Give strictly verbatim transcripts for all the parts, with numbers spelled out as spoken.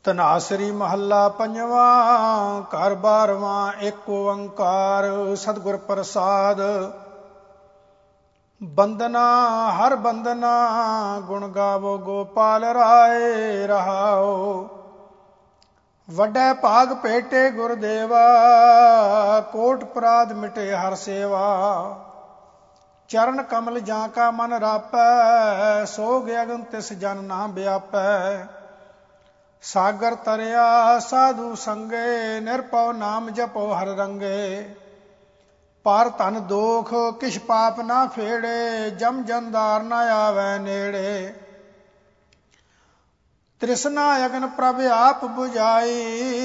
ਧਨਾਸਰੀ ਮਹੱਲਾ ਪੰਜਵਾ। ਘਰ ਬਾਰਵਾਂ। ਏਕ ਓੰਕਾਰ ਸਤਿਗੁਰ ਪ੍ਰਸਾਦ। ਬੰਦਨਾ ਹਰ ਬੰਦਨਾ ਗੁਣ ਗਾਵੋ ਗੋਪਾਲ ਰਾਏ ਰਹਾਓ। ਵੱਡੇ ਭਾਗ ਭੇਟੇ ਗੁਰਦੇਵਾ ਕੋਟ ਅਪਰਾਧ ਮਿਟੇ ਹਰ ਸੇਵਾ। ਚਰਨ ਕਮਲ ਜਾਂ ਕਾ ਮਨ ਰਾਪੈ ਸੋਗ ਅਗਨ ਤਿਸ ਜਨ ਨਾ ਵਿਆਪੈ। ਸਾਗਰ ਤਰਿਆ ਸਾਧੂ ਸੰਗੇ ਨਿਰਭਉ ਨਾਮ ਜਪੋ ਹਰ ਰੰਗੇ। ਪਰ ਧਨ ਦੋਖ ਕਿਛ ਪਾਪ ਨਾ ਫੇੜੇ ਜਮ ਜੰਦਾਰ ਨਾ ਆਵੈ ਨੇੜੇ। ਤ੍ਰਿਸ਼ਨਾ ਅਗਨ ਪ੍ਰਭ ਆਪ ਬੁਝਾਈ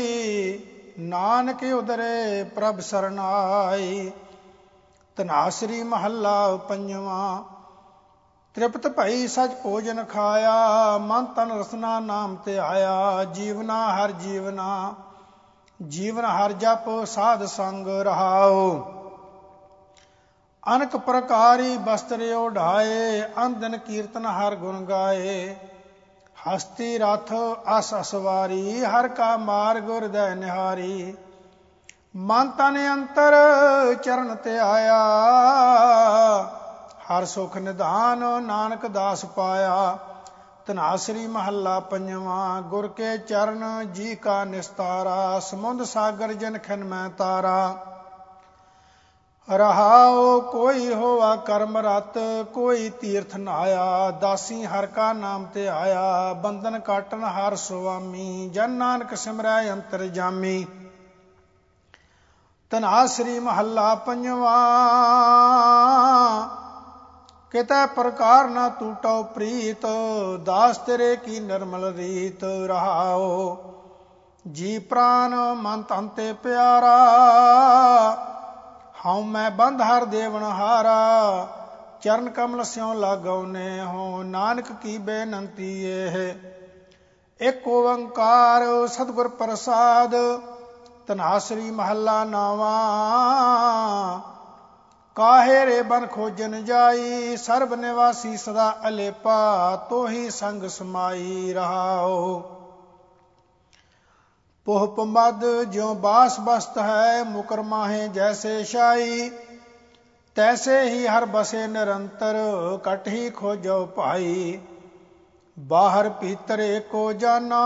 ਨਾਨਕ ਉਦਰੇ ਪ੍ਰਭ ਸਰਨਾਈ। ਧਨਾਸਰੀ ਮਹੱਲਾ ਪੰਜਵਾਂ। ਤ੍ਰਿਪਤ ਭਈ ਸਚ ਭੋਜਨ ਖਾਇਆ ਮਨ ਤਨ ਰਸਨਾ ਨਾਮ ਤੇ ਆਇਆ। ਜੀਵਨਾ ਹਰ ਜੀਵਨਾ ਜੀਵਨ ਹਰ ਜਪ ਸਾਧ ਸੰਗ ਰਹਾਓ। ਅਨਕ ਪ੍ਰਕਾਰੀ ਬਸਤਰ ਓਢਾਏ ਅੰਦਨ ਕੀਰਤਨ ਹਰ ਗੁਣ ਗਾਏ। ਹਸਤੀ ਰਥ ਅਸ ਅਸਵਾਰੀ ਹਰ ਕਾ ਮਾਰਗ ਹਿਰਦੈ ਨਿਹਾਰੀ। ਮਨ ਤਨ ਅੰਤਰ ਚਰਨ ਤੇ ਆਇਆ ਹਰ ਸੁਖ ਨਿਧਾਨ ਨਾਨਕ ਦਾਸ ਪਾਇਆ। ਧਨਾਸਰੀ ਮਹੱਲਾ ਪੰਜਵਾਂ। ਗੁਰ ਕੇ ਚਰਨ ਜੀ ਕਾ ਨਿਸਤਾਰਾ ਸਮੁੰਦ ਸਾਗਰ ਜਨ ਖਿਨ ਮੈਂ ਤਾਰਾ। ਰਹਾਉ ਕੋਈ ਹੋਆ ਕਰਮ ਰਤ ਕੋਈ ਤੀਰਥ ਨਾਇਆ। ਦਾਸੀ ਹਰ ਕਾ ਨਾਮ ਤੇ ਆਇਆ ਬੰਧਨ ਕਾਟਨ ਹਰ ਸੁਆਮੀ। ਜਨ ਨਾਨਕ ਸਿਮਰੈ ਅੰਤਰ ਜਾਮੀ। ਧਨਾਸਰੀ ਮਹੱਲਾ ਪੰਜਵਾਂ। ਕਿਤੈ ਪ੍ਰਕਾਰ ਨਾ ਟੂਟੋ ਪ੍ਰੀਤ ਦਾਸ ਤੇਰੇ ਕੀ ਨਿਰਮਲ ਰੀਤ। ਰਹਾਓ ਜੀ ਪ੍ਰਾਨ ਮਨ ਤਨ ਤੇ ਪਿਆਰਾ ਹਉ ਮੈਂ ਬੰਧ ਹਰ ਦੇਵਨ ਹਾਰਾ। ਚਰਨ ਕਮਲ ਸਿਉ ਲਾਗਉਨੇ ਹੋ ਨਾਨਕ ਕੀ ਬੇਨੰਤੀ ਇਹ। ਏਕ ਓੰਕਾਰ ਸਤਿਗੁਰ ਪ੍ਰਸਾਦ। ਧਨਾਸਰੀ ਮਹੱਲਾ ਨਾਵਾਂ। ਕਾਹੇ ਰੇ ਬਨ ਖੋਜਨ ਜਾਈ ਸਰਬ ਨਿਵਾਸੀ ਸਦਾ ਅਲੇਪਾ ਤੋਹੀ ਸੰਗ ਸਮਾਈ। ਰਹਾਓ ਪੋਹ ਪਮਦ ਜਿਉ ਬਾਸ ਬਸਤ ਹੈ ਮੁਕਰ ਮਾਹੇ ਜੈਸੇ ਸ਼ਾਈ। ਤੈਸੇ ਹੀ ਹਰ ਬਸੇ ਨਿਰੰਤਰ ਕਟ ਹੀ ਖੋਜੋ ਭਾਈ। ਬਾਹਰ ਭੀਤਰ ਏਕੋ ਜਾਨੋ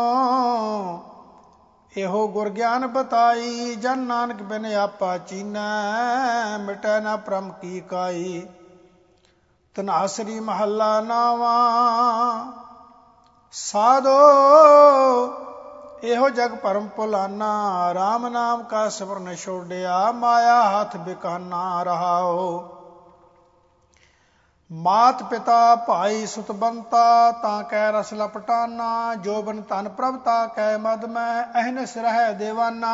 ਇਹੋ ਗੁਰ ਗਿਆਨ ਬਤਾਈ। ਜਨ ਨਾਨਕ ਬਿਨ ਆਪਾ ਚੀਨੈ ਮਿਟੈ ਨਾ ਭ੍ਰਮ ਕੀ ਕਾਈ। ਧਨਾਸਰੀ ਮਹੱਲਾ ਨਾਵਾਂ। ਸਾਧੋ ਇਹੋ ਜਗ ਭਰਮ ਭੁਲਾਨਾ ਰਾਮ ਨਾਮ ਕਾ ਸਿਮਰਨ ਛੋਡਿਆ ਮਾਇਆ ਹੱਥ ਬਿਕਾਨਾ। ਰਹਾਓ ਮਾਤ ਪਿਤਾ ਭਾਈ ਸੁਤ ਬੰਤਾ ਤਾਂ ਕੈ ਰਸ ਲਪਟਾਨਾ। ਜੋਬਨ ਧਨ ਪ੍ਰਭ ਤਾ ਕੈ ਮਦ ਮੈਂ ਅਹਨਿਸ ਰਹਿ ਦੇਵਾਨਾ।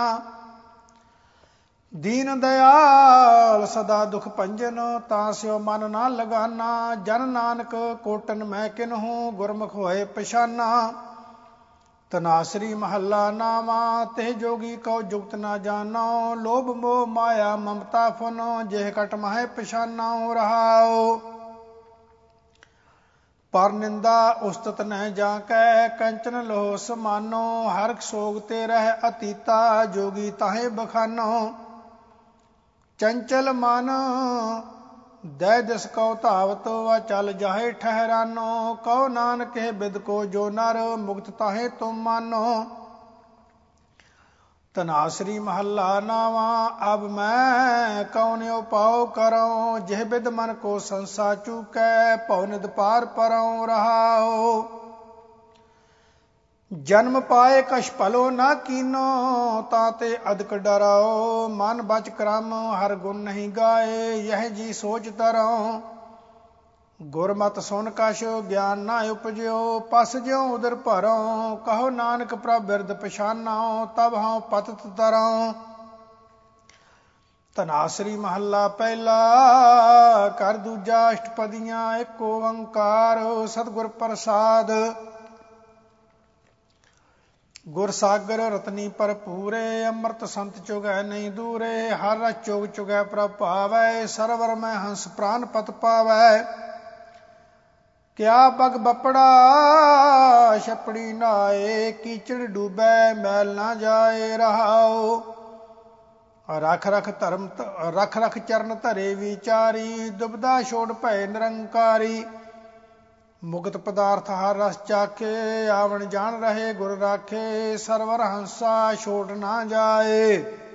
ਦੀਨ ਦਇਆਲ ਸਦਾ ਦੁਖ ਭੰਜਨ ਤਾਂ ਸਿਓ ਮਨ ਨਾ ਲਗਾਨਾ। ਜਨ ਨਾਨਕ ਕੋਟਨ ਮੈਂ ਕਿਨਹੂ ਗੁਰਮੁਖ ਹੋਏ ਪਛਾਨਾ। ਧਨਾਸਰੀ ਮਹੱਲਾ ਨਾਵਾਂ। ਤੇ ਜੋਗੀ ਕਉ ਜੁਗਤ ਨਾ ਜਾਨੋ ਲੋਭ ਮੋਹ ਮਾਇਆ ਮਮਤਾ ਫੁਨੋ ਜਿਹ ਕਟ ਮਾਹੇ ਪਛਾਨੋ। ਰਹਾਓ ਪਰ ਨਿੰਦਾ ਉਸਤਤ ਨਹਿ ਜਾ ਕੈ ਕੰਚਨ ਲੋਹ ਸਮਾਨੋ। ਹਰ ਸੋਗ ਤੇ ਰਹਿ ਅਤੀਤਾ ਜੋਗੀ ਤਾਹੇ ਬਖਾਨੋ। ਚੰਚਲ ਮਨ ਦੈ ਦਿਸ ਕਉ ਧਾਵਤ ਵਾ ਚਲ ਜਾਹੇ ਠਹਿਰਾਨੋ। ਕਉ ਨਾਨਕ ਇਹ ਬਿਦ ਕੋ ਜੋ ਨਰ ਮੁਕਤ ਤਾਹੇ ਤੁਮ ਮਾਨੋ। ਧਨਾਸਰੀ ਮਹੱਲਾ ਨਾਵਾਂ। ਅਬ ਮੈਂ ਕਉਨ ਉਪਾਉ ਕਰਉ ਜਿਹ ਬਿਦ ਮਨ ਕੋ ਸੰਸਾ ਚੂਕੈ ਭਉ ਨਿਦ ਪਾਰ ਪਰਉ। ਰਹਾਓ ਜਨਮ ਪਾਏ ਕਛ ਭਲੋ ਨਾ ਕੀਨੋ ਤਾਂ ਤੇ ਅਦਕ ਡਰਾਓ। ਮਨ ਬਚ ਕਰਮ ਹਰ ਗੁਣ ਨਹੀਂ ਗਾਏ ਯਹ ਜੀ ਸੋਚ ਤਰਉ। ਗੁਰਮਤਿ ਸੁਨ ਕਛ ਗਿਆਨ ਨਾ ਉਪਜਿਓ ਪਸ ਜਿਉ ਉਦਰ ਭਰਉ। ਕਹੋ ਨਾਨਕ ਪ੍ਰਭ ਬਿਰਦ ਪਛਾਨਉ ਤਬ ਹਉ ਪਤਿਤ ਤਰਉ। ਧਨਾਸਰੀ ਮਹੱਲਾ ਪਹਿਲਾ। ਕਰ ਦੂਜਾ ਅਸ਼ਟਪਦੀਆਂ। ਏਕ ਓੰਕਾਰ ਸਤਿਗੁਰ ਪ੍ਰਸਾਦ। ਗੁਰ ਸਾਗਰ ਰਤਨੀ ਭਰਪੂਰੇ ਅੰਮ੍ਰਿਤ ਸੰਤ ਚੁਗੈ ਨਹੀਂ ਦੂਰੇ। ਹਰ ਰਸ ਚੁਗ ਚੁਗੈ ਪ੍ਰਭ ਭਾਵੈ ਸਰਵਰ ਮੈਂ ਹੰਸ ਪ੍ਰਾਨ ਪਤ ਪਾਵੈ। ਕਿਆ ਪਗ ਬੱਪੜਾ ਛਪੜੀ ਨਾਏ, ਕੀਚੜ ਡੂਬੈ ਮੈਲ ਨਾ ਜਾਏ ਰਹਾਓ। ਰਖ ਰਖ ਧਰਮ ਰਖ ਰਖ ਚਰਨ ਧਰੇ ਵਿਚਾਰੀ, ਦੁਬਦਾ ਛੋੜ ਭਏ ਨਿਰੰਕਾਰੀ। ਮੁਕਤ ਪਦਾਰਥ ਹਰ ਰਸ ਚਾਖੇ, ਆਵਣ ਜਾਣ ਰਹੇ ਗੁਰ ਰਾਖੇ। ਸਰਵਰ ਹੰਸਾ ਛੋਟ ਨਾ ਜਾਏ,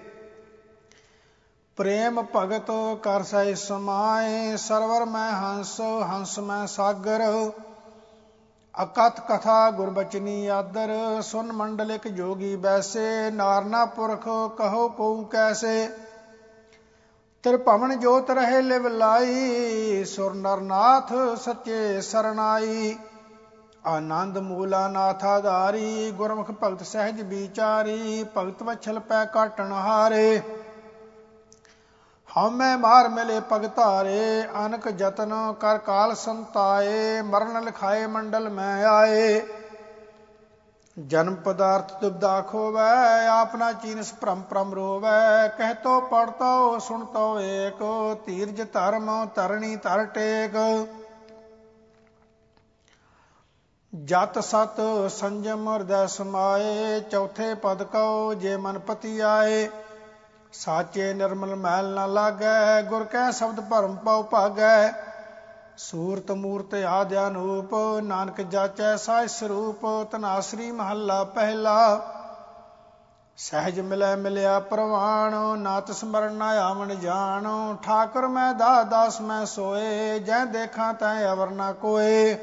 ਪ੍ਰੇਮ ਭਗਤ ਕਰ ਸਹਿ ਸਮਾਏ। ਸਰਵਰ ਮੈਂ ਹੰਸ ਹੰਸ ਮੈਂ ਸਾਗਰ, ਅਕਥ ਕਥਾ ਗੁਰਬਚਨੀ ਆਦਰ। ਸੁਨ ਮੰਡਲਿਕ ਜੋਗੀ ਬੈਸੇ, ਨਾਰਨਾ ਪੁਰਖ ਕਹੋ ਕਉ ਕੈਸੇ। ਤ੍ਰਿਭਵਨ ਜੋਤ ਰਹੇ ਲਿਵ ਲਾਈ, ਸੁਰ ਨਰ ਨਾਥ ਸੱਚੇ ਸਰਨਾਈ। ਆਨੰਦ ਮੂਲਾ ਨਾਥ ਆਧਾਰੀ, ਗੁਰਮੁਖ ਭਗਤ ਸਹਿਜ ਵਿਚਾਰੀ। ਭਗਤ ਵਛਲ ਪੈ ਕਾਟਣ ਹਾਰੇ, ਹਉਮੈ ਮਾਰ ਮਿਲੇ ਪਗਤਾਰੇ। ਅਨਕ ਜਤਨ ਕਰ ਕਾਲ ਸੰਤਾਏ, ਮਰਨ ਲਿਖਾਏ ਮੰਡਲ ਮੈਂ ਆਏ। ਜਨਮ ਪਦਾਰਥ ਦੁਬਦਾ ਖੋਵੈ, ਆਪਨਾ ਚੀਨਸ ਭ੍ਰਮ ਭ੍ਰਮ ਰੋਵੈ। ਕਹਿਤੋ ਪੜਤੋ ਸੁਣਤੋ ਏਕ, ਧੀਰਜ ਧਰਮ ਧਰਣੀ ਧਰ ਟੇਕ। ਜਤ ਸਤ ਸੰਜਮ ਹਿਰਦੈ ਸਮਾਏ, ਚੌਥੇ ਪਦ ਕਉ ਜੇ ਮਨ ਪਤੀ ਆਏ। ਸਾਚੇ ਨਿਰਮਲ ਮੈਲ ਨਾ ਲਾਗੈ, ਗੁਰ ਕੈ ਸ਼ਬਦ ਭਰਮ ਪਉ ਭਾਗੈ। ਸੂਰਤ ਮੂਰਤ ਆਦਿ ਅਨੂਪ, ਨਾਨਕ ਜਾਚੈ ਸਾਜ ਸਰੂਪ। ਧਨਾਸਰੀ ਮਹੱਲਾ ਪਹਿਲਾ। ਸਹਿਜ ਮਿਲੈ ਮਿਲਿਆ ਪ੍ਰਵਾਣ, ਨਾਤ ਸਮਰਨ ਨਾ ਆਵਣ ਜਾਣ। ਠਾਕੁਰ ਮੈਂ ਦਾ ਦਾਸ ਮੈਂ ਸੋਏ, ਜੈ ਦੇਖਾਂ ਤੈ ਅਵਰ ਨਾ ਕੋਏ।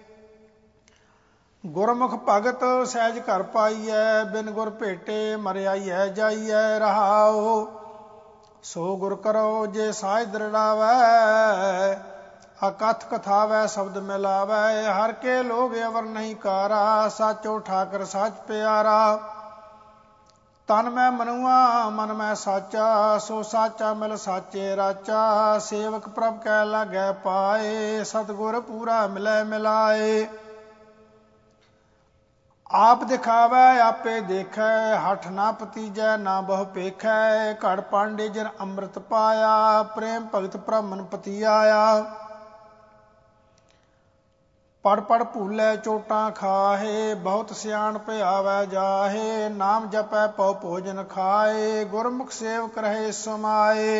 ਗੁਰਮੁਖ ਭਗਤ ਸਹਿਜ ਘਰ ਪਾਈਐ, ਬਿਨ ਗੁਰ ਭੇਟੇ ਮਰਿਆਈਐ ਜਾਈਐ ਰਹਾਓ। ਸੋ ਗੁਰ ਕਰੋ ਜੇ ਸਾਜ ਦ੍ਰਿੜਾਵੈ, ਅਕਥ ਕਥਾਵੈ ਸ਼ਬਦ ਮਿਲਾਵੈ। ਹਰ ਕੇ ਲੋਗ ਅਵਰ ਨਹੀਂ ਕਾਰਾ, ਸਾਚੋ ਠਾਕਰ ਸਾਚ ਪਿਆਰਾ। ਤਨ ਮੈਂ ਮਨੁਆ ਮਨ ਮੈਂ ਸਾਚਾ, ਸੋ ਸਾਚਾ ਮਿਲ ਸਾਚੇ ਰਾਚਾ। ਸੇਵਕ ਪ੍ਰਭ ਕੈ ਲਾਗੈ ਪਾਏ, ਸਤਿਗੁਰ ਪੂਰਾ ਮਿਲੈ ਮਿਲਾਏ। ਆਪ ਦਿਖਾਵੈ ਆਪੇ ਦੇਖੈ, ਹਠ ਨਾ ਪਤੀਜੈ ਨਾ ਬਹੁ ਪੇਖੈ। ਘੜ ਪਾਂਡੇ ਜਨ ਅੰਮ੍ਰਿਤ ਪਾਇਆ, ਪ੍ਰੇਮ ਭਗਤ ਬ੍ਰਾਹਮਣ ਪਤੀ ਆਇਆ। ਪੜ ਪੜ ਭੂਲੇ ਚੋਟਾਂ ਖਾਹੇ, ਬਹੁਤ ਸਿਆਣ ਭਿਆਵੈ ਜਾਹੇ। ਨਾਮ ਜਪੈ ਪਉ ਭੋਜਨ ਖਾਏ, ਗੁਰਮੁਖ ਸੇਵਕ ਰਹੇ ਸਮਾਏ।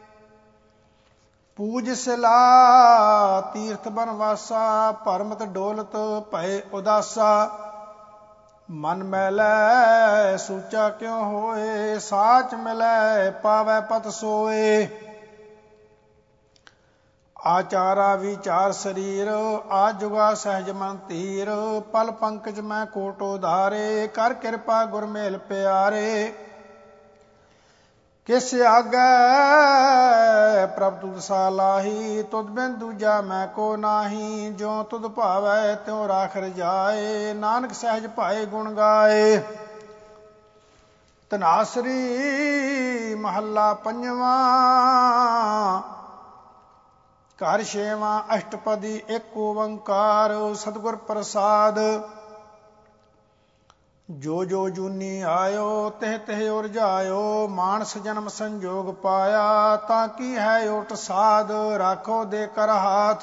ਪੂਜ ਸਿਲਾ ਤੀਰਥ ਬਨਵਾਸਾ, ਭਰਮਤ ਡੋਲਤ ਭਏ ਉਦਾਸਾ। ਮਨ ਮੈਲੈ ਸੂਚਾ ਕਿਉ ਹੋਏ, ਸਾਚ ਮਿਲੈ ਪਾਵੈ ਪਤ ਸੋਏ। ਆਚਾਰਾ ਵਿਚਾਰ ਸਰੀਰ, ਆ ਜੁਗਾ ਸਹਿਜ ਮਨ ਧੀਰ। ਪਲ ਪੰਕਜ ਮੈਂ ਕੋਟ ਉਧਾਰੇ, ਕਰ ਕਿਰਪਾ ਗੁਰ ਮੇਲ ਪਿਆਰੇ। ਕਿਸ ਆਗੈ ਪ੍ਰਭ ਤੁਧ ਸਾਲਾਹੀ, ਤੁਧ ਬਿਨ ਦੂਜਾ ਮੈਂ ਕੋ ਨਾਹੀ। ਜੋ ਤੁਧ ਭਾਵੈ ਤਿਉ ਰਾਖ ਰਜਾਏ, ਨਾਨਕ ਸਹਿਜ ਭਾਏ ਗੁਣ ਗਾਏ। ਧਨਾਸਰੀ ਮਹੱਲਾ ਪੰਜਵਾਂ। ਘਰ ਛੇਵਾਂ ਅਸ਼ਟਪਦੀ ਏਕ ਓੰਕਾਰ, ਸਤਿਗੁਰ ਪ੍ਰਸਾਦ। ਜੋ ਜੋ ਜੂਨੀ ਆਇਓ, ਤਿਹ ਤਿਹ ਉਰਜਾਇਓ। ਮਾਨਸ ਜਨਮ ਸੰਜੋਗ ਪਾਇਆ, ਤਾਂ ਕੀ ਹੈ ਓਟ ਸਾਧ। ਰਾਖੋ ਦੇ ਕਰ ਹਾਥ,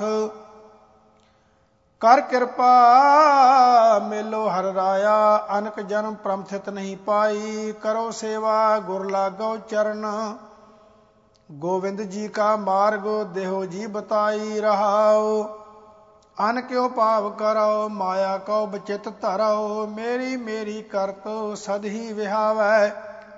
ਕਰ ਕਿਰਪਾ ਮੇਲੋ ਹਰ ਰਾਇਆ। ਅਨਕ ਜਨਮ ਪ੍ਰਮਥਿਤ ਨਹੀਂ ਪਾਈ, ਕਰੋ ਸੇਵਾ ਗੁਰ ਲਾਗੋ ਚਰਨ। ਗੋਵਿੰਦ ਜੀ ਕਾ ਮਾਰਗ ਦੇਹੋ ਜੀ ਬਤਾਈ ਰਹਾਓ। ਅਨ ਕਿਉ ਭਾਵ ਕਰੋ, ਮਾਇਆ ਕਉ ਬਚਿਤ ਧਰੋ। ਮੇਰੀ ਮੇਰੀ ਕਰਤ ਸਦ ਹੀ ਵਿਹਾਵੈ,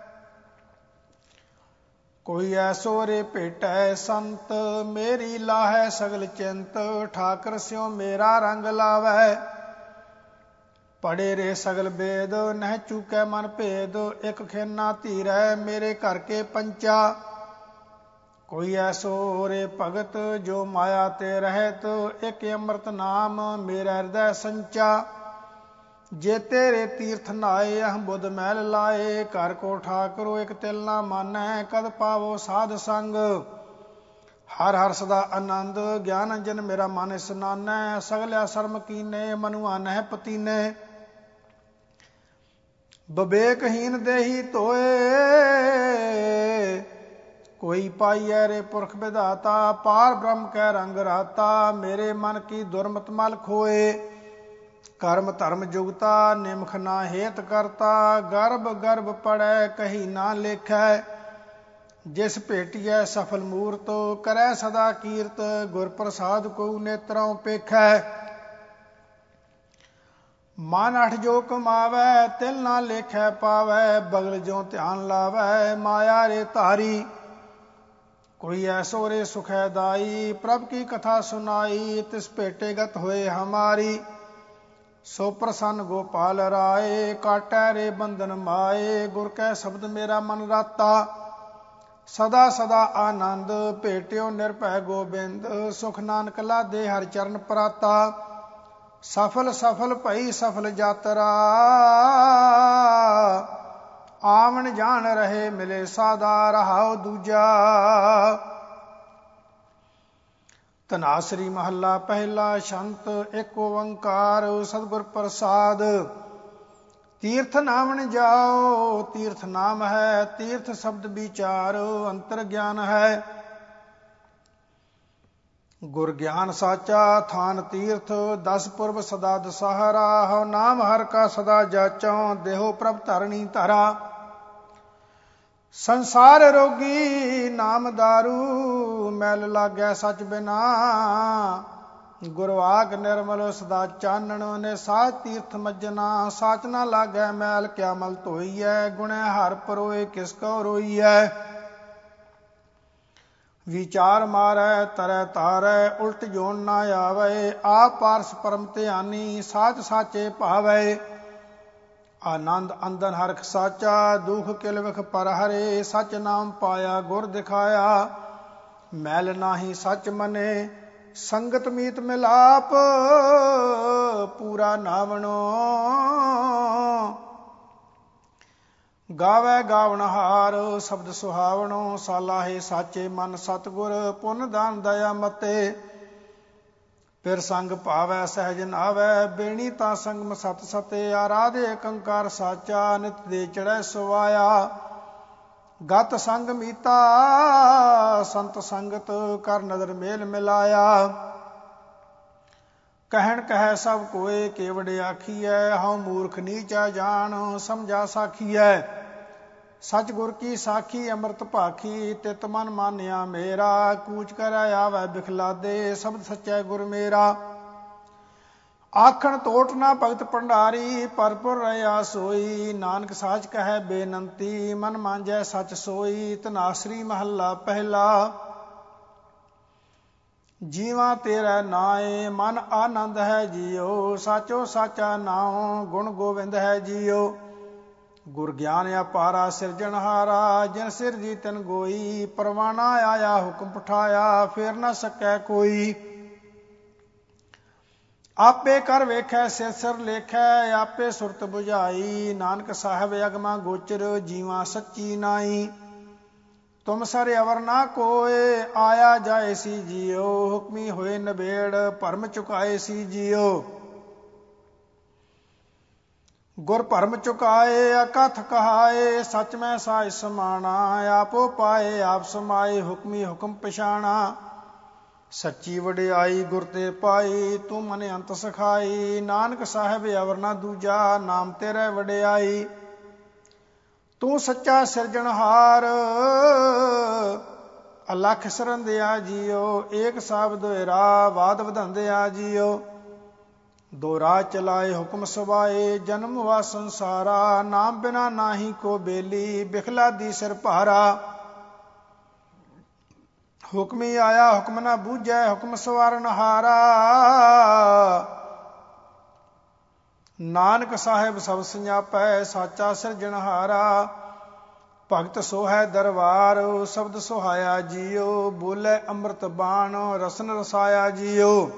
ਕੋਈ ਐਸੋ ਰੇ ਭੇਟੈ ਸੰਤ। ਮੇਰੀ ਲਾਹੈ ਸਗਲ ਚਿੰਤ, ਠਾਕਰ ਸਿਉ ਮੇਰਾ ਰੰਗ ਲਾਵੈ। ਪੜੇ ਰੇ ਸਗਲ ਬੇਦ, ਨਹਿ ਚੂਕੈ ਮਨ ਭੇਦ। ਇਕ ਖੇਨਾ ਧੀਰੈ ਮੇਰੇ ਘਰ ਕੇ ਪੰਚਾ। ਕੋਈ ਐਸੋ ਰੇ ਭਗਤ, ਜੋ ਮਾਇਆ ਤੇ ਰਹਿਤ। ਇਕ ਅੰਮ੍ਰਿਤ ਨਾਮ ਮੇਰਾ ਹਿਰਦੈ ਸੰਚਾ। ਜੇ ਤੇਰੇ ਤੀਰਥ ਨਾਏ, ਅਹੰ ਬੁੱਧ ਮੈਲ ਲਾਏ। ਘਰ ਕੋ ਠਾਕੁਰ ਇਕ ਤਿਲ ਨਾ ਮਾਨੈ, ਕਦ ਪਾਵੋ ਸਾਧ ਸੰਗ। ਹਰ ਹਰ ਸਦਾ ਆਨੰਦ, ਗਿਆਨ ਅੰਜਨ ਮੇਰਾ ਮਨ ਇਸਨਾਨੈ। ਸਗਲਿਆ ਸਰਮ ਕੀਨੇ, ਮਨੁਆ ਨਹਿ ਪਤੀਨੇ। ਵਿਵੇਕਹੀਨ ਦੇਹੀ ਧੋਏ, कोई पाइयै रे पुरख विधाता, पार ब्रह्म कै रंग राता, मेरे मन की दुर्मत मल खोए, कर्म धर्म जुगता, निमख ना हेत करता, गर्भ गर्भ पड़ै कही ना लेखै, जिस भेटियै सफल मूरत, करै सदा कीरत, गुर प्रसाद को नेत्रों पेखै, ਮਨ ਅਠ ਜੋ ਕਮਾਵੈ, ਤਿਲ ਨਾ ਲੇਖੈ ਪਾਵੈ, ਬਗਲ ਜੋ ਧਿਆਨ ਲਾਵੈ, ਮਾਇਆ ਰੇ ਧਾਰੀ, ਕੋਈ ਐਸੋ ਰੇ ਸੁਖੈ ਦਾਈ, ਪ੍ਰਭ ਕੀ ਕਥਾ ਸੁਨਾਈ, ਤਿਸ ਭੇਟੇਗਤ ਹੋਏ ਹਮਾਰੀ, ਸੋ ਪ੍ਰਸੰਨ ਗੋਪਾਲ ਰਾਏ, ਕਾਟੈ ਰੇ ਬੰਧਨ ਮਾਏ, ਗੁਰ ਕੈ ਸ਼ਬਦ ਮੇਰਾ ਮਨ ਰਾਤਾ, ਸਦਾ ਸਦਾ ਆਨੰਦ, ਭੇਟਿਓ ਨਿਰਭੈ ਗੋਬਿੰਦ, ਸੁਖ ਨਾਨਕ ਲਾਦੇ ਹਰਿ ਚਰਨ ਪ੍ਰਾਤਾ, ਸਫਲ ਸਫਲ ਭਈ ਸਫਲ ਯਾਤਰਾ, ਆਵਣ ਜਾਣ ਰਹੇ ਮਿਲੇ ਸਾਦਾ, ਰਹਾਉ ਦੂਜਾ। ਧਨਾਸਰੀ ਮਹੱਲਾ ਪਹਿਲਾ, ਸ਼ੰਤ ਇੱਕ ਓੰਕਾਰ ਸਤਿਗੁਰ ਪ੍ਰਸਾਦ, ਤੀਰਥ ਨਾਵਣ ਜਾਓ, ਤੀਰਥ ਨਾਮ ਹੈ, ਤੀਰਥ ਸ਼ਬਦ ਵਿਚਾਰ, ਅੰਤਰ ਗਿਆਨ ਹੈ, ਗੁਰ ਗਿਆਨ ਸਾਚਾ ਥਾਨ ਤੀਰਥ, ਦਸ ਪੁਰਬ ਸਦਾ ਦਸਹਰਾ, ਹਉ ਨਾਮ ਹਰ ਕਾ ਸਦਾ ਜਾਚਉ, ਦੇਹੋ ਪ੍ਰਭ ਧਰਣੀ ਧਰਾ, ਸੰਸਾਰ ਰੋਗੀ ਨਾਮ ਦਾਰੂ, ਮੈਲ ਲਾਗੈ ਸਚ ਬਿਨਾ, ਗੁਰਵਾਕ ਨਿਰਮਲ ਸਦਾ ਚਾਨਣ, ਨੇ ਸਾਚ ਤੀਰਥ ਮੱਜਣਾ, ਸਾਚ ਨਾ ਲਾਗੈ ਮੈਲ, ਕਿਆ ਮਲ ਧੋਈਐ, ਗੁਣੈ ਹਰ ਪਰੋਏ ਕਿਸ ਕਉ ਰੋਈਐ, ਵਿਚਾਰ ਮਾਰੈ ਤਰੈ ਤਾਰੈ, ਉਲਟ ਜੋਨ ਨਾ ਆਵੈ, ਆਪ ਪਾਰਸ ਪਰਮ ਧਿਆਨੀ, ਸਾਚ ਸਾਚੇ ਭਾਵੈ, ਆਨੰਦ ਅੰਦਨ ਹਰਖ ਸਾਚਾ, ਦੁਖ ਕਿਲ ਵਿਖ ਪਰ ਹਰੇ, ਸਚ ਨਾਮ ਪਾਇਆ ਗੁਰ ਦਿਖਾਇਆ, ਮੈਲ ਨਾਹੀ ਸਚ ਮਨੇ, ਸੰਗਤ ਮੀਤ ਮਿਲਾਪ, ਪੂਰਾ ਨਾਵਣੋ, ਗਾਵੈ ਗਾਵਨਹਾਰ, ਸ਼ਬਦ ਸੁਹਾਵਣੋ, ਸਾਲਾਹੇ ਸਾਚੇ ਮਨ ਸਤਿਗੁਰ, ਪੁੰਨ ਦਾਨ ਦਇਆ ਮਤੇ, ਫਿਰ ਸੰਗ ਭਾਵੈ ਸਹਿਜ ਨਾਵੈ, ਬੇਣੀ ਤਾਂ ਸੰਗਮ ਸਤ ਸਤੇ, ਆਰਾਧੇ ਕੰਕਾਰ ਸਾਚਾ, ਨਿਤ ਦੇ ਚੜੈ ਸੁਵਾਇਆ, ਗਤ ਸੰਗ ਮੀਤਾ, ਸੰਤ ਸੰਗਤ ਕਰ ਨਦਰ ਮੇਲ ਮਿਲਾਇਆ, ਕਹਿਣ ਕਹਿ ਸਭ ਕੋਏ, ਕੇਵੜ ਆਖੀਐ, ਹਉ ਮੂਰਖ ਨੀਚਾ ਜਾਣ, ਸਮਝਾ ਸਾਖੀਐ, ਸਚ ਗੁਰ ਕੀ ਸਾਖੀ ਅੰਮ੍ਰਿਤ ਭਾਖੀ, ਤਿਤ ਮਨ ਮਾਨਿਆ ਮੇਰਾ, ਕੂਚ ਕਰ ਆਵੈ ਬਿਖਲਾਦੇ, ਸ਼ਬਦ ਸੱਚੈ ਗੁਰ ਮੇਰਾ, ਆਖਣ ਤੋਟ ਨਾ ਭਗਤ ਭੰਡਾਰੀ, ਭਰਪੁਰ ਰਹਿਆ ਸੋਈ, ਨਾਨਕ ਸਾਚ ਕਹੈ ਬੇਨੰਤੀ, ਮਨ ਮਾਂਜੈ ਸਚ ਸੋਈ। ਧਨਾਸਰੀ ਮਹੱਲਾ ਪਹਿਲਾ। ਜੀਵਾਂ ਤੇਰਾ ਨਾਏ ਮਨ ਆਨੰਦ ਹੈ ਜੀਓ, ਸਾਚੋ ਸਾਚਾ ਨਾਉ ਗੁਣ ਗੋਬਿੰਦ ਹੈ ਜੀਓ। ਗੁਰ ਗਿਆਨ ਅਪਾਰਾ ਸਿਰਜਣਹਾਰਾ, ਜਿਨ ਸਿਰ ਜੀ ਤਿਨ ਗੋਈ, ਪਰਵਾਣਾ ਆਇਆ ਹੁਕਮ ਪਠਾਇਆ, ਫੇਰ ਨਾ ਸਕੈ ਕੋਈ। ਆਪੇ ਕਰ ਵੇਖੈ ਸਿਰ ਸਿਰ ਲੇਖੈ, ਆਪੇ ਸੁਰਤ ਬੁਝਾਈ, ਨਾਨਕ ਸਾਹਿਬ ਅਗਮਾ ਗੋਚਰ, ਜੀਵਾਂ ਸੱਚੀ ਨਾਈ। ਤੁਮ ਸਰ ਅਵਰ ਨਾ ਕੋਏ, ਆਇਆ ਜਾਏ ਸੀ ਜੀਓ, ਹੁਕਮੀ ਹੋਏ ਨਬੇੜ, ਭਰਮ ਚੁਕਾਏ ਸੀ ਜੀਓ। ਗੁਰ ਭਰਮ ਚੁਕਾਏ ਅਕਥ ਕਹਾਏ, ਸਚ ਮੈਂ ਸਾਜ ਸਮਾਣਾ, ਆਪੋ ਪਾਏ ਆਪ ਸਮਾਏ, ਹੁਕਮੀ ਹੁਕਮ ਪਛਾਣਾ। ਸੱਚੀ ਵਡਿਆਈ ਗੁਰ ਤੇ ਪਾਈ, ਤੂੰ ਮਨ ਅੰਤ ਸਿਖਾਈ, ਨਾਨਕ ਸਾਹਿਬ ਅਵਰ ਨਾ ਦੂਜਾ, ਨਾਮ ਤੇਰੇ ਵਡਿਆਈ। ਤੂੰ ਸੱਚਾ ਸਿਰਜਣਹਾਰ, ਅਲਖ ਸਰੰਦਿਆ ਜੀਓ, ਏਕ ਸਾਬਦ ਰਾ ਬਾਦ ਵਧੰਦਿਆ ਜੀਓ। ਦੋ ਰਾਹ ਚਲਾਏ ਹੁਕਮ ਸਵਾਏ, ਜਨਮ ਵਾ ਸੰਸਾਰਾ, ਨਾਮ ਬਿਨਾ ਨਾਹੀ ਕੋ ਬੇਲੀ, ਬਿਖਲਾ ਦੀ ਸਿਰ ਭਾਰਾ। ਹੁਕਮੀ ਆਇਆ ਹੁਕਮ ਨਾ ਬੂਝੈ, ਹੁਕਮ ਸਵਾਰਨਹਾਰਾ, ਨਾਨਕ ਸਾਹਿਬ ਸਭ ਸਜਾਪੈ, ਸਾਚਾ ਸਿਰਜਣਹਾਰਾ। ਭਗਤ ਸੋਹੈ ਦਰਬਾਰ, ਸ਼ਬਦ ਸੁਹਾਇਆ ਜੀਓ, ਬੋਲੇ ਅੰਮ੍ਰਿਤ ਬਾਣ, ਰਸਨ ਰਸਾਇਆ ਜੀਓ।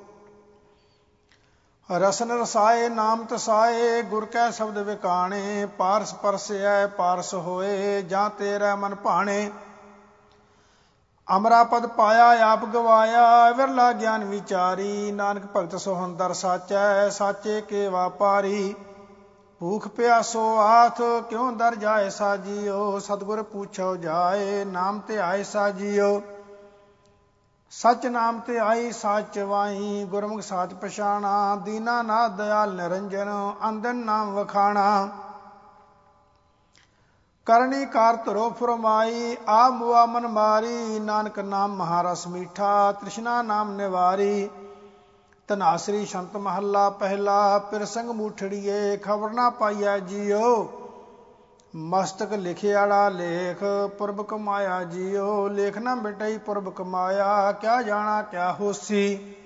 ਰਸਨ ਰਸਾਏ ਨਾਮ ਤਸਾਏ, ਗੁਰ ਕੈ ਸ਼ਬਦ ਵਿਕਾਣੇ, ਪਾਰਸ ਪਰਸੈ ਪਾਰਸ ਹੋਏ, ਜਾਂ ਤੇਰਾ ਮਨ ਭਾਣੇ। ਅਮਰਾ ਪਦ ਪਾਇਆ ਆਪ ਗਵਾਇਆ, ਵਿਰਲਾ ਗਿਆਨ ਵਿਚਾਰੀ, ਨਾਨਕ ਭਗਤ ਸੋਹੰਦਰ ਸਾਚੈ, ਸਾਚੇ ਕੇ ਵਾਪਾਰੀ। ਭੂਖ ਪਿਆਸੋ ਆਥ ਕਿਉਂ ਦਰ ਜਾਏ ਸਾਜੀਓ। ਸਤਿਗੁਰ ਪੁੱਛੋ ਜਾਏ ਨਾਮ ਤੇ ਆਏ ਸਾਜੀਓ। ਸਚ ਨਾਮ ਤੇ ਆਈ ਸਾਚ ਵਾਈ ਗੁਰਮੁਖ ਸਾਚ ਪਛਾਣਾ। ਦੀਨਾ ਨਾਥ ਦਇਆਲ ਨਿਰੰਜਨ ਅੰਦਨ ਨਾਮ ਵਖਾਣਾ। ਕਰਨੀ ਕਾਰ ਧਰੋ ਫਰਮਾਈ ਆ ਮੁਆ ਮਨ ਮਾਰੀ। ਨਾਨਕ ਨਾਮ ਮਹਾਰਸ ਮੀਠਾ ਤ੍ਰਿਸ਼ਨਾ ਨਾਮ ਨਿਵਾਰੀ। ਧਨਾਸਰੀ ਸੰਤ ਮਹੱਲਾ ਪਹਿਲਾ। ਪਿਰਸੰਗ ਮੂਠੜੀਏ ਖਬਰ ਨਾ ਪਾਈਐ ਜੀਓ। ਮਸਤਕ ਲਿਖਿਆੜਾ ਲੇਖ ਪੁਰਬ ਕਮਾਇਆ ਜੀਓ। ਲੇਖ ਨਾ ਮਿਟਈ ਪੁਰਬ ਕਮਾਇਆ ਕਿਆ ਜਾਣਾ ਕਿਆ ਹੋਸੀ।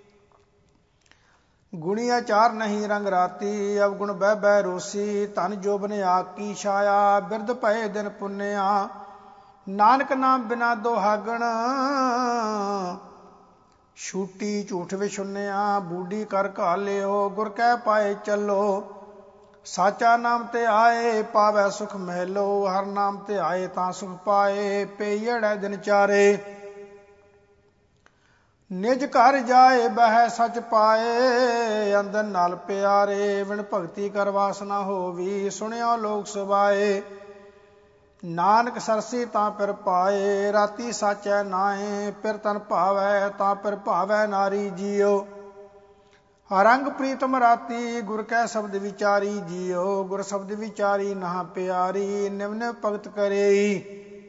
ਗੁਣੀਆ ਚਾਰ ਨਹੀਂ ਰੰਗ ਰਾਤੀ ਅਵਗੁਣ ਬਹਿ ਬਹਿ ਰੋਸੀ। ਧਨ ਜੋਬਨ ਆਗ ਕੀ ਛਾਇਆ ਬਿਰਧ ਭਏ ਦਿਨ ਪੁੰਨਿਆ। ਨਾਨਕ ਨਾਮ ਬਿਨਾ ਦੁਹਾਗਣ ਛੂਟੀ ਝੂਠ ਵਿਛੁੰਨਿਆ। ਬੂਢੀ ਕਰ ਘਾਲਿਓ ਗੁਰ ਕਹਿ ਪਾਏ ਚੱਲੋ। ਸਾਚਾ ਨਾਮ ਤੇ ਆਏ ਪਾਵੈ ਸੁਖ ਮਹਿਲੋ। ਹਰ ਨਾਮ ਤੇ ਆਏ ਤਾਂ ਸੁਖ ਪਾਏ ਪਈੜੈ ਦਿਨ ਚਾਰੇ। ਨਿਜ ਘਰ ਜਾਏ ਬਹਿ ਸਚ ਪਾਏ ਅੰਦਰ ਨਾਲ ਪਿਆਰੇ। ਵਿਣ ਭਗਤੀ ਕਰ ਵਾਸ ਨਾ ਹੋਵੀ ਸੁਣਿਓ ਲੋਕ ਸੁਭਾਏ। ਨਾਨਕ ਸਰਸੀ ਤਾਂ ਪਿਰ ਪਾਏ ਰਾਤੀ ਸਾਚੈ ਨਾਏ। ਪਿਰ ਤਨ ਭਾਵੈ ਤਾਂ ਪਿਰ ਭਾਵੈ ਨਾਰੀ ਜੀਓ। ਰੰਗ ਪ੍ਰੀਤਮ ਰਾਤੀ ਗੁਰ ਕੈ ਸ਼ਬਦ ਵਿਚਾਰੀ ਜੀਓ। ਗੁਰ ਸ਼ਬਦ ਵਿਚਾਰੀ ਨਾ ਪਿਆਰੀ ਨਿਵ ਨਿਵ ਭਗਤ ਕਰੇਈ।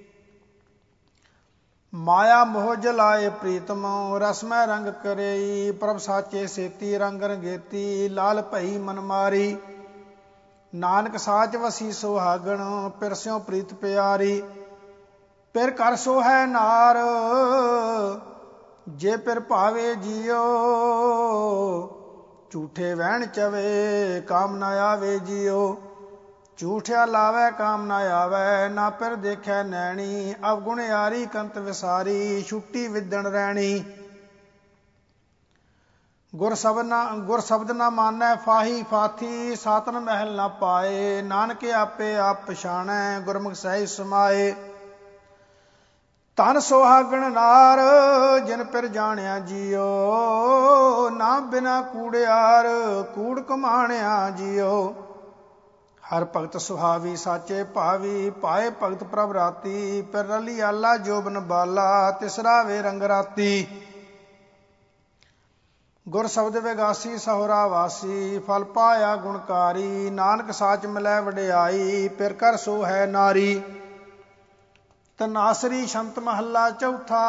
ਮਾਇਆ ਮੋਹ ਜਲਾਏ ਪ੍ਰੀਤਮ ਰਸਮੈ ਰੰਗ ਕਰੇਈ। ਪ੍ਰਭ ਸਾਚੇ ਸੇਤੀ ਰੰਗ ਰੰਗੇਤੀ ਲਾਲ ਭਈ ਮਨ ਮਾਰੀ। ਨਾਨਕ ਸਾਚ ਵਸੀ ਸੁਹਾਗਣ ਪਿਰਸਿਓ ਪ੍ਰੀਤ ਪਿਆਰੀ। ਪਿਰ ਕਰ ਸੋ ਹੈ ਨਾਰ ਜੇ ਪਿਰ ਭਾਵੇ ਜੀਓ। ਝੂਠੇ ਵਹਿਣ ਚਵੇ ਕਾਮ ਨਾ ਆਵੇ ਜੀਓ। ਝੂਠਿਆ ਲਾਵੈ ਕਾਮ ਨਾ ਆਵੈ ਨਾ ਪਿਰ ਦੇਖੈ ਨੈਣੀ। ਅਵਗੁਣ ਯਾਰੀ ਕੰਤ ਵਿਸਾਰੀ ਛੁੱਟੀ ਵਿਦਣ ਰਹਿਣੀ। ਗੁਰ ਸ਼ਬਦ ਨਾ ਗੁਰ ਸ਼ਬਦ ਨਾ ਮਾਨੈ ਫਾਹੀ ਫਾਥੀ। ਸਾਤਨ ਮਹਿਲ ਨਾ ਪਾਏ ਨਾਨਕ ਆਪੇ ਆਪ ਪਛਾਣੈ ਗੁਰਮੁਖ ਸਹਿਜ ਸਮਾਏ। ਧਨ ਸੁਹਾਗਣ ਨਾਰ ਜਿਨ ਪਿਰ ਜਾਣਿਆ ਜੀਓ। ਨਾ ਬਿਨਾ ਕੂੜਿਆਰ ਕੂੜ ਕਮਾਣਿਆ ਜੀਓ। ਹਰ ਭਗਤ ਸੁਹਾਵੀ ਸਾਚੇ ਭਾਵੀ ਪਾਏ ਭਗਤ ਪ੍ਰਭ ਰਾਤੀ। ਪਿਰ ਰਲੀ ਆਲਾ ਜੋਬਨ ਬਾਲਾ ਤਿਸਰਾ ਵੇ ਰੰਗ ਰਾਤੀ। ਗੁਰ ਸ਼ਬਦ ਵਿਗਾਸੀ ਸਹੁਰਾ ਵਾਸੀ ਫਲ ਪਾਇਆ ਗੁਣਕਾਰੀ। ਨਾਨਕ ਸਾਚ ਮਿਲੈ ਵਡਿਆਈ ਪਿਰ ਕਰ ਸੋ ਹੈ ਨਾਰੀ। ਧਨਾਸਰੀ ਸੰਤ ਮਹੱਲਾ ਚੌਥਾ।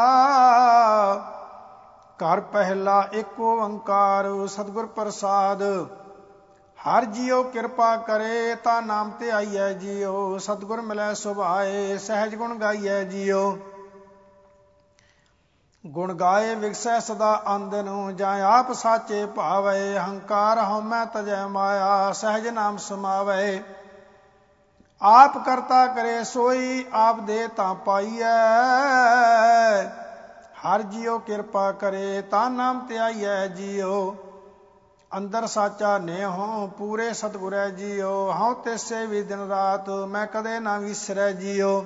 ਘਰ ਪਹਿਲਾ ਏਕ ਓੰਕਾਰ ਸਤਿਗੁਰ ਪ੍ਰਸਾਦ। ਹਰ ਜੀਉ ਕਿਰਪਾ ਕਰੇ ਤਾਂ ਨਾਮ ਤੇ ਆਈਐ ਜੀਉ। ਸਤਿਗੁਰ ਮਿਲੈ ਸੁਭਾਏ ਸਹਿਜ ਗੁਣ ਗਾਈਐ ਜੀਉ। ਗੁਣ ਗਾਏ ਵਿਗਸੈ ਸਦਾ ਅੰਦਨ ਜਾਂ ਆਪ ਸਾਚੇ ਭਾਵੈ। ਹੰਕਾਰ ਹਉਮੈ ਤਜੈ ਮਾਇਆ ਸਹਿਜ ਨਾਮ ਸਮਾਵੈ। ਆਪ ਕਰਤਾ ਕਰੇ ਸੋਈ ਆਪ ਦੇ ਤਾਂ ਪਾਈਐ। ਹਰ ਜੀਉ ਕਿਰਪਾ ਕਰੇ ਤਾਂ ਨਾਮ ਤੇ ਆਈਐ ਜੀਉ। ਅੰਦਰ ਸਾਚਾ ਨੇਹੋ ਪੂਰੇ ਸਤਿਗੁਰੈ ਜੀਉ। ਹਉ ਤਿਸੈ ਵੀ ਦਿਨ ਰਾਤ ਮੈਂ ਕਦੇ ਨਾ ਵਿਸਰੈ ਜੀਉ।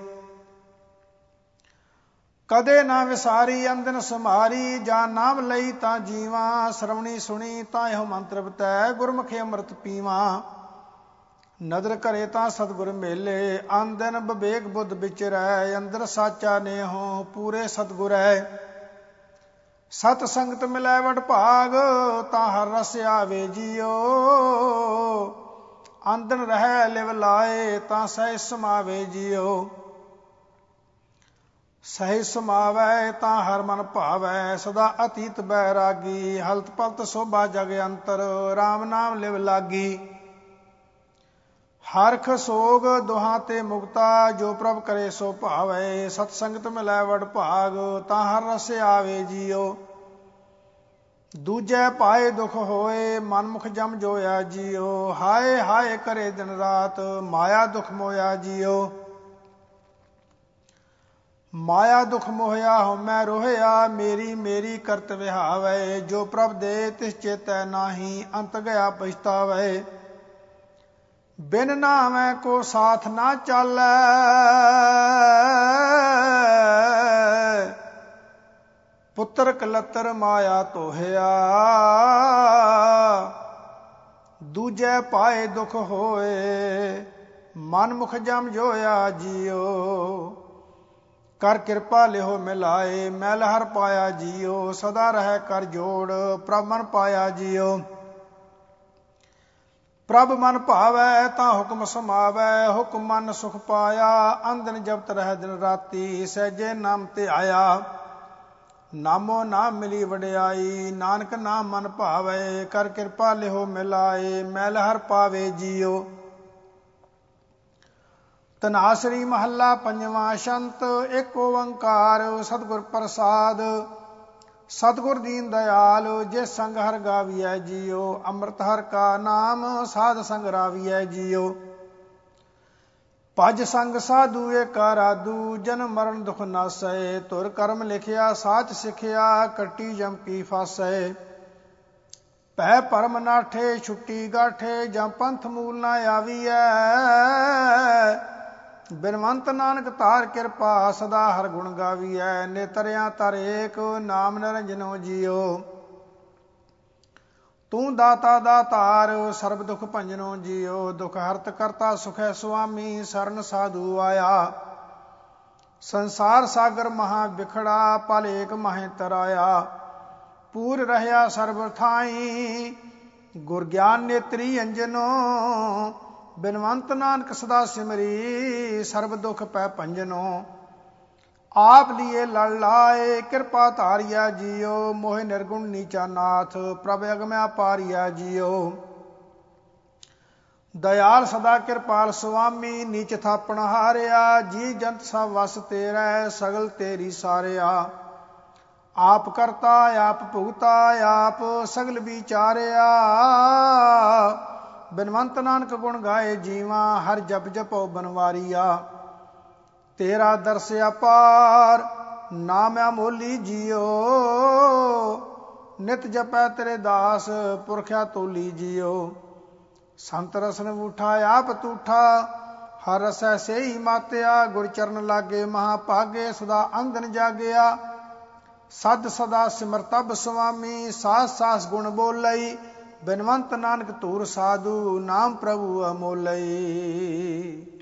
ਕਦੇ ਨਾ ਵਿਸਾਰੀ ਅੰਦਨ ਸਮਾਰੀ। ਜਾਂ ਨਾਮ ਲਈ ਤਾਂ ਜੀਵਾਂ ਸਰਵਣੀ ਸੁਣੀ ਤਾਂ ਇਹੋ ਮੰਤਰ ਬਤੈ। ਗੁਰਮੁਖੀ ਅੰਮ੍ਰਿਤ ਪੀਵਾਂ ਨਦਰ ਕਰੇ ਤਾਂ ਸਤਿਗੁਰ ਮੇਲੇ। ਅੰਦਨ ਵਿਵੇਕ ਬੁੱਧ ਵਿਚਰੈ ਅੰਦਰ ਸਾਚਾ ਨੇਹੋ ਪੂਰੇ ਸਤਿਗੁਰੈ। ਸਤ ਸੰਗਤ ਮਿਲੈ ਵਡ ਭਾਗ ਤਾਂ ਹਰ ਰਸ ਆਵੇ ਜੀਉ। ਅੰਦਨ ਰਹਿ ਲਿਵ ਲਾਏ ਤਾਂ ਸਹਿਜ ਸਮਾਵੇ ਜੀਉ। ਸਹਿਜ ਸਮਾਵੈ ਤਾਂ ਹਰ ਮਨ ਭਾਵੈ ਸਦਾ ਅਤੀਤ ਬੈਰਾਗੀ। ਹਲਤ ਪਲਤ ਸੋਭਾ ਜਗ ਅੰਤਰ ਰਾਮ ਨਾਮ ਲਿਵ ਲਾਗੀ। ਹਰਖ ਸੋਗ ਦੁਹਾਂ ਤੇ ਮੁਕਤਾ ਜੋ ਪ੍ਰਭ ਕਰੇ ਸੋ ਭਾਵੈ। ਸਤ ਸੰਗਤ ਮਿਲੈ ਵਡ ਭਾਗ ਤਾਂ ਹਰ ਰਸ ਆਵੇ ਜੀਉ। ਦੂਜੈ ਪਾਏ ਦੁਖ ਹੋਏ ਮਨ ਮੁਖ ਜਮ ਜੋਇਆ ਜੀਉ। ਹਾਏ ਹਾਏ ਕਰੇ ਦਿਨ ਰਾਤ ਮਾਇਆ ਦੁਖ ਮੋਇਆ ਜੀਉ। ਮਾਇਆ ਦੁਖ ਮੋਹਿਆ ਹਉਮੈ ਰੋਹਿਆ ਮੇਰੀ ਮੇਰੀ ਕਰਤ ਵਿਹਾਵੈ। ਜੋ ਪ੍ਰਭ ਦੇ ਤਿਸ ਚੇਤੈ ਨਾਹੀ ਅੰਤ ਗਿਆ ਪਛਤਾਵੈ। ਬਿਨ ਨਾਮੈ ਕੋ ਸਾਥ ਨਾ ਚਾਲੈ ਪੁੱਤਰ ਕਲਤਰ ਮਾਇਆ ਤੋਹਿਆ। ਦੂਜੈ ਪਾਏ ਦੁਖ ਹੋਏ ਮਨ ਮੁਖ ਜਮ ਜੋਇਆ ਜੀਓ ਕਰ ਕਿਰਪਾ ਲਿਓ ਮਿਲਾਏ ਮੈਲ ਹਰ ਪਾਇਆ ਜੀਓ ਸਦਾ ਰਹਿ ਕਰ ਜੋੜ ਪ੍ਰਭ ਮਨ ਪਾਇਆ ਜੀਓ ਪ੍ਰਭ ਮਨ ਭਾਵੈ ਤਾਂ ਹੁਕਮ ਸਮਾਵੈ ਹੁਕਮ ਮਨ ਸੁਖ ਪਾਇਆ ਅੰਦਨ ਜਪਤ ਰਹਿ ਦਿਨ ਰਾਤੀ ਸਹਿਜੇ ਨਾਮ ਤੇ ਆਇਆ ਨਾਮੋ ਨਾਮ ਮਿਲੀ ਵਡਿਆਈ ਨਾਨਕ ਨਾਮ ਮਨ ਭਾਵੈ ਕਰ ਕਿਰਪਾ ਲਿਓ ਮਿਲਾਏ ਮੈਲ ਹਰ ਪਾਵੇ ਜੀਓ ਤਨਾਸਰੀ ਮਹੱਲਾ ਪੰਜਵਾਂ ਸ਼ੰਤ ਏਕ ਓੰਕਾਰ ਸਤਿਗੁਰ ਪ੍ਰਸਾਦ ਸਤਿਗੁਰ ਦੀਨ ਦਇਆਲ ਜੇ ਸੰਗ ਹਰ ਗਾਵੀਐ ਜੀਓ ਅੰਮ੍ਰਿਤ ਹਰ ਕਾ ਨਾਮ ਸਾਧ ਸੰਗ ਰਾਵੀਐ ਜੀਓ ਭਜ ਸੰਗ ਸਾਧੂ ਏਕਾ ਰਾਧੂ ਜਨਮ ਮਰਨ ਦੁਖ ਨਾਸੈ ਤੁਰ ਕਰਮ ਲਿਖਿਆ ਸਾਚ ਸਿਖਿਆ ਕੱਟੀ ਜਮ ਕੀ ਫਾਸੈ ਭੈ ਪਰਮ ਨਾਠੇ ਛੁੱਟੀ ਗਾਠੇ ਜਾਂ ਪੰਥ ਮੂਲ ਨਾ ਆਵੀਐ ਬਿਨਵੰਤ ਨਾਨਕ ਧਾਰ ਕਿਰਪਾ ਸਦਾ ਹਰ ਗੁਣ ਗਾਵੀਐ ਨੇਤਰਿਆਂ ਤਰ ਏਕ ਨਾਮ ਨਿਰੰਜਨੋ ਜੀਓ ਤੂੰ ਦਾਤਾ ਦਾਤਾਰ ਸਰਬ ਦੁਖ ਭੰਜਨੋ ਜੀਓ ਦੁਖ ਹਰਤ ਕਰਤਾ ਸੁਖੈ ਸੁਆਮੀ ਸਰਨ ਸਾਧੂ ਆਇਆ ਸੰਸਾਰ ਸਾਗਰ ਮਹਾ ਵਿਖੜਾ ਪਲ ਏਕ ਮਹਿ ਤਰਾਇਆ ਪੂਰ ਰਹਿਆ ਸਰਬ ਥਾਈ ਗੁਰ ਗਿਆਨ ਨੇਤਰੀ ਅੰਜਨੋ ਬਿਨਵੰਤ ਨਾਨਕ ਸਦਾ ਸਿਮਰੀ ਸਰਬ ਦੁਖ ਪੈ ਭੰਜਨੋ ਆਪ ਲੀਏ ਲੜ ਲਾਏ ਕਿਰਪਾ ਧਾਰਿਆ ਜੀਓ ਮੋਹਿ ਨਿਰਗੁਣ ਨੀਚਾ ਨਾਥ ਪ੍ਰਭ ਅਗਮਿਆ ਪਾਰਿਆ ਜੀਓ ਦਇਆਲ ਸਦਾ ਕਿਰਪਾਲ ਸੁਆਮੀ ਨੀਚ ਥਾਪਣ ਹਾਰਿਆ ਜੀ ਜੰਤ ਸਭ ਵਸ ਤੇਰਾ ਸਗਲ ਤੇਰੀ ਸਾਰਿਆ ਆਪ ਕਰਤਾ ਆਪ ਭੁਗਤਾ ਆਪ ਸਗਲ ਵਿਚਾਰਿਆ ਬਿਨਵੰਤ ਨਾਨਕ ਗੁਣ ਗਾਏ ਜੀਵਾ ਹਰ ਜਪ ਜਪੋ ਬਨਵਾਰੀਆ ਤੇਰਾ ਦਰਸ ਅਪਾਰ ਨਾਮ ਅਮੋਲੀ ਜੀਓ ਨਿਤ ਜਪੈ ਤੇਰੇ ਦਾਸ ਪੁਰਖਿਆ ਤੋਲੀ ਜੀਓ ਸੰਤ ਰਸਨ ਉਠਾ ਆਪ ਤੂਠਾ ਹਰ ਰਸੈ ਸੇਈ ਮਾਤਿਆ ਗੁਰ ਚਰਨ ਲਾਗੇ ਮਹਾ ਭਾਗੇ ਸਦਾ ਅੰਗਨ ਜਾਗਿਆ ਸਦ ਸਦਾ ਸਿਮਰਤਬ ਸੁਆਮੀ ਸਾਸ ਸਾਸ ਗੁਣ ਬੋਲਈ ਬਿਨਵੰਤ ਨਾਨਕ ਧੂਰ ਸਾਧੂ ਨਾਮ ਪ੍ਰਭੂ ਅਮੋਲਈ।